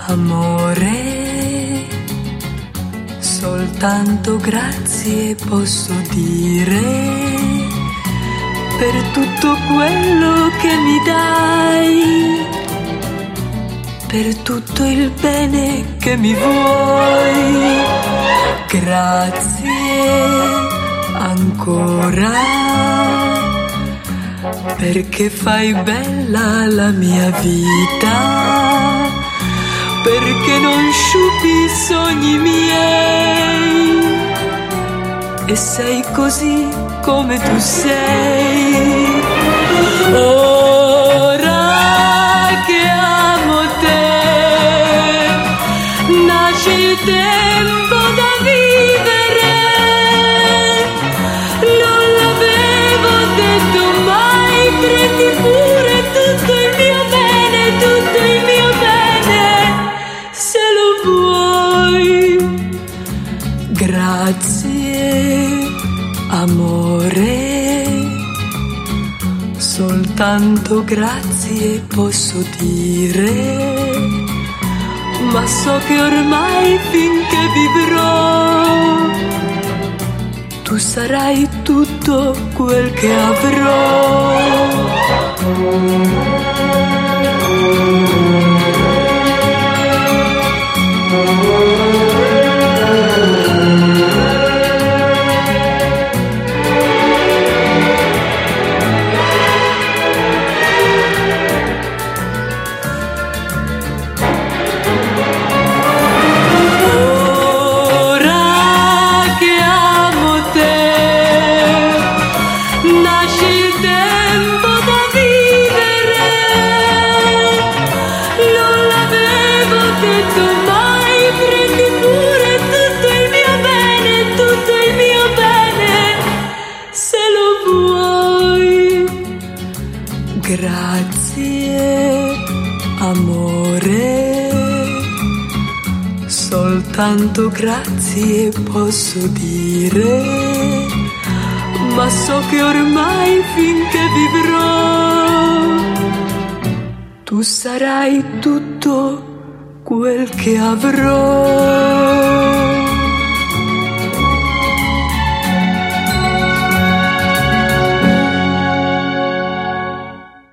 Amore, soltanto grazie posso dire per tutto quello che mi dai, per tutto il bene che mi vuoi. Grazie ancora, perché fai bella la mia vita, perché non sciupi i sogni miei e sei così come tu sei. Ora che amo te, nasce il tempo da vivere. Non l'avevo detto mai, prendi pure tutto il mio bene, tutto il mio bene, se lo vuoi. Grazie amore, soltanto grazie posso dire, ma so che ormai finché vivrò tu sarai tutto quel che avrò. Nasce il tempo da vivere, non l'avevo detto mai, prendi pure tutto il mio bene, tutto il mio bene, se lo vuoi. Grazie amore, soltanto grazie posso dire, ma so che ormai finché vivrò tu sarai tutto quel che avrò.